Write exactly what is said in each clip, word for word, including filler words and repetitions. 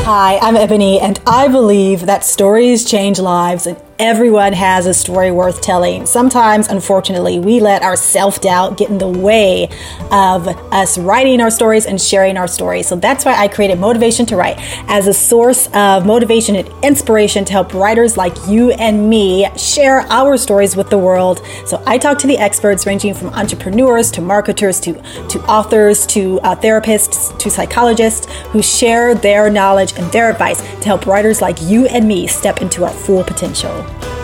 Hi, I'm Ebony, and I believe that stories change lives, and everyone has a story worth telling. Sometimes, unfortunately, we let our self-doubt get in the way of us writing our stories and sharing our stories. So that's why I created Motivation to Write as a source of motivation and inspiration to help writers like you and me share our stories with the world. So I talk to the experts ranging from entrepreneurs to marketers to, to authors to uh, therapists to psychologists who share their knowledge and their advice to help writers like you and me step into our full potential.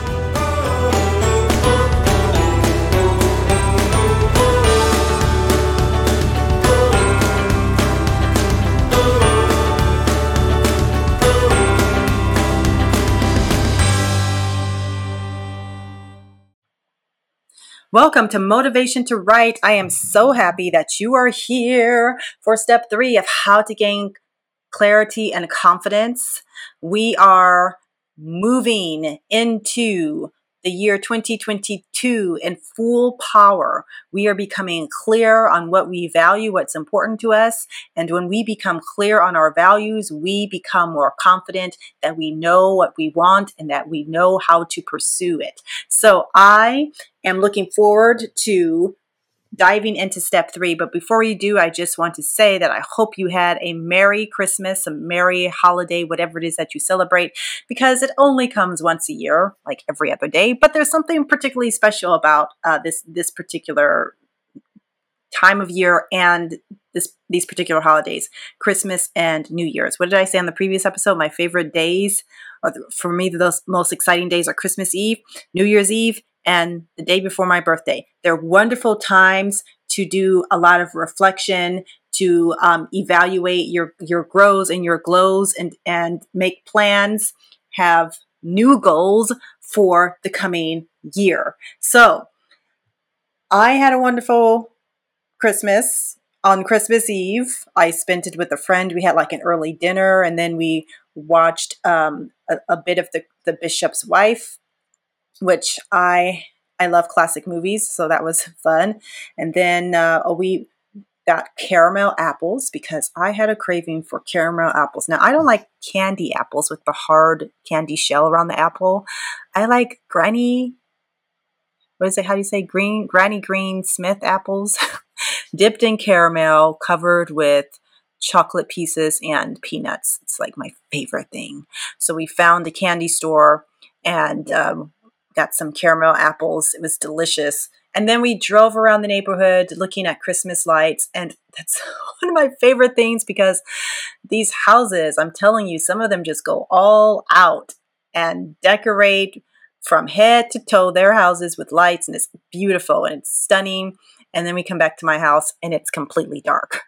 Welcome to Motivation to Write. I am so happy that you are here for step three of how to gain clarity and confidence. We are moving into the year twenty twenty-two in full power. We are becoming clear on what we value, what's important to us. And when we become clear on our values, we become more confident that we know what we want and that we know how to pursue it. So I am looking forward to diving into step three. But before you do, I just want to say that I hope you had a Merry Christmas, a Merry holiday, whatever it is that you celebrate, because it only comes once a year, like every other day. But there's something particularly special about uh, this this particular time of year and this these particular holidays, Christmas and New Year's. What did I say on the previous episode? My favorite days, or the, for me, the most exciting days are Christmas Eve, New Year's Eve, and the day before my birthday. They're wonderful times to do a lot of reflection, to um, evaluate your your grows and your glows, and and make plans, have new goals for the coming year. So I had a wonderful Christmas. On Christmas Eve, I spent it with a friend. We had like an early dinner, and then we watched um, a, a bit of the, the Bishop's Wife, which I I love classic movies, so that was fun. And then uh, we got caramel apples because I had a craving for caramel apples. Now, I don't like candy apples with the hard candy shell around the apple. I like Granny, what is it, how do you say, green, Granny Green Smith apples, dipped in caramel, covered with chocolate pieces and peanuts. It's like my favorite thing. So we found a candy store and um, got some caramel apples. It was delicious. And then we drove around the neighborhood looking at Christmas lights. And that's one of my favorite things because these houses, I'm telling you, some of them just go all out and decorate from head to toe their houses with lights. And it's beautiful and it's stunning. And then we come back to my house and it's completely dark.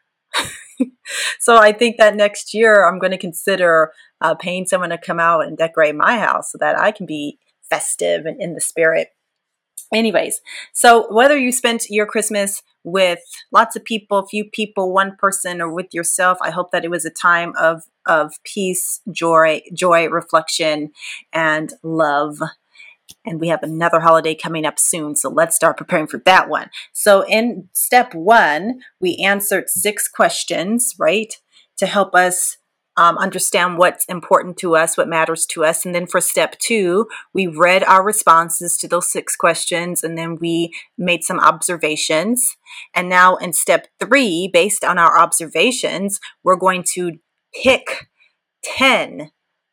So I think that next year I'm going to consider uh, paying someone to come out and decorate my house so that I can be festive and in the spirit. Anyways, so whether you spent your Christmas with lots of people, few people, one person, or with yourself, I hope that it was a time of of peace, joy, joy, reflection, and love. And we have another holiday coming up soon, so let's start preparing for that one. So in step one, we answered six questions, right, to help us Um, understand what's important to us, what matters to us. And then for step two, we read our responses to those six questions, and then we made some observations. And now in step three, based on our observations, we're going to pick ten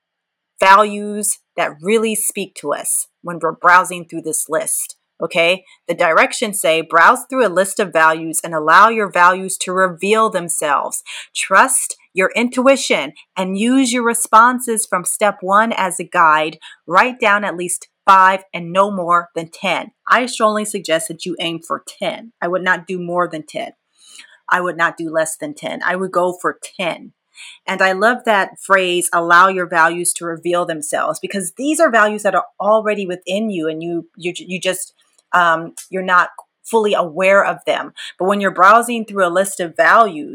values that really speak to us when we're browsing through this list. Okay, the directions say browse through a list of values and allow your values to reveal themselves. Trust your intuition and use your responses from step one as a guide. Write down at least five and no more than ten. I strongly suggest that you aim for ten. I would not do more than ten. I would not do less than ten. I would go for ten. And I love that phrase, allow your values to reveal themselves, because these are values that are already within you and you you, you just Um, you're not fully aware of them. But when you're browsing through a list of values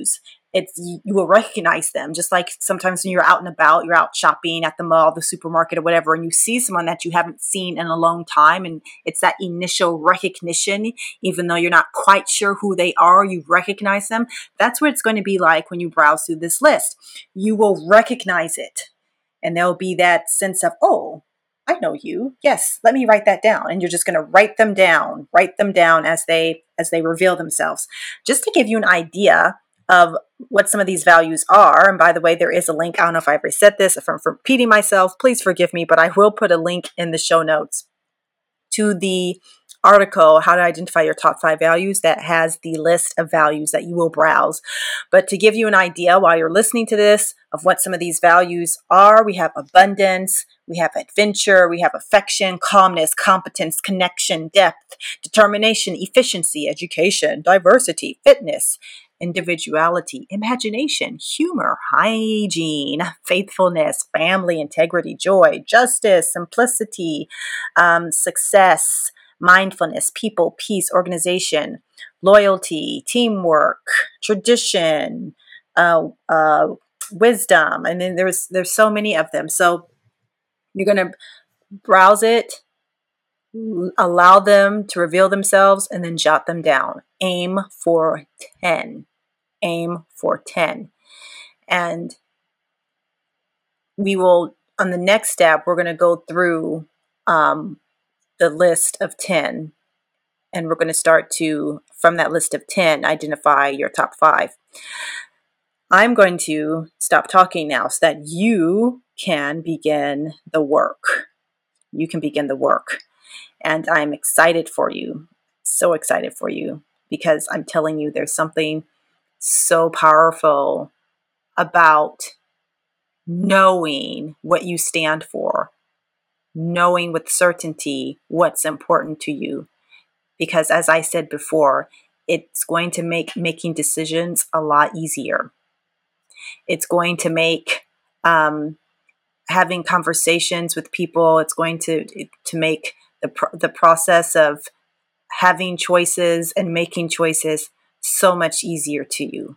it's, you, you will recognize them. Just like sometimes when you're out and about, you're out shopping at the mall, the supermarket, or whatever, and you see someone that you haven't seen in a long time, and it's that initial recognition, even though you're not quite sure who they are, you recognize them. That's what it's going to be like when you browse through this list. You will recognize it, and there'll be that sense of, oh, I know you. Yes, let me write that down. And you're just going to write them down, write them down as they as they reveal themselves. Just to give you an idea of what some of these values are. And by the way, there is a link. I don't know if I ever said this. If I'm repeating myself, please forgive me, but I will put a link in the show notes to the article, How to Identify Your Top Five Values, that has the list of values that you will browse. But to give you an idea while you're listening to this of what some of these values are, we have abundance, we have adventure, we have affection, calmness, competence, connection, depth, determination, efficiency, education, diversity, fitness, individuality, imagination, humor, hygiene, faithfulness, family, integrity, joy, justice, simplicity, um, success, mindfulness, people, peace, organization, loyalty, teamwork, tradition, uh, uh, wisdom. I mean, there's there's so many of them. So you're going to browse it, allow them to reveal themselves, and then jot them down. Aim for ten. Aim for ten. And we will, on the next step, we're going to go through um, the list of ten, and we're going to start to, from that list of ten, identify your top five. I'm going to stop talking now so that you can begin the work. You can begin the work. And I'm excited for you, so excited for you, because I'm telling you there's something so powerful about knowing what you stand for, knowing with certainty what's important to you. Because as I said before, it's going to make making decisions a lot easier. It's going to make um, having conversations with people, it's going to to make the pr- the process of having choices and making choices so much easier to you.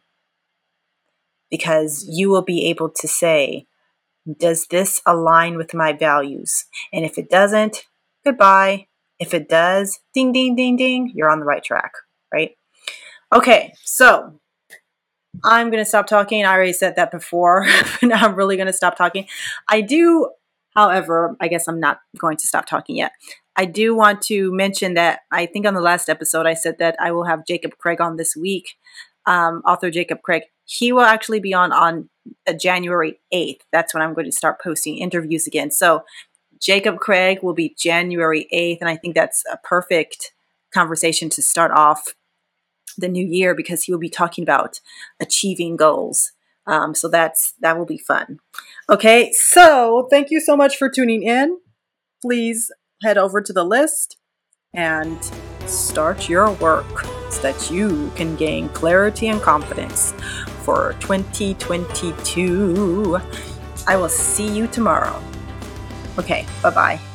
Because you will be able to say, does this align with my values? And if it doesn't, goodbye. If it does, ding, ding, ding, ding, you're on the right track, right? Okay, so I'm going to stop talking. I already said that before, but now I'm really going to stop talking. I do, however, I guess I'm not going to stop talking yet. I do want to mention that I think on the last episode, I said that I will have Jacob Craig on this week, um, author Jacob Craig. He will actually be on on uh, January eighth. That's when I'm going to start posting interviews again. So Jacob Craig will be January eighth, and I think that's a perfect conversation to start off the new year, because he will be talking about achieving goals. Um, so that's that will be fun. Okay, so thank you so much for tuning in. Please head over to the list and start your work so that you can gain clarity and confidence for twenty twenty-two. I will see you tomorrow. Okay, bye-bye.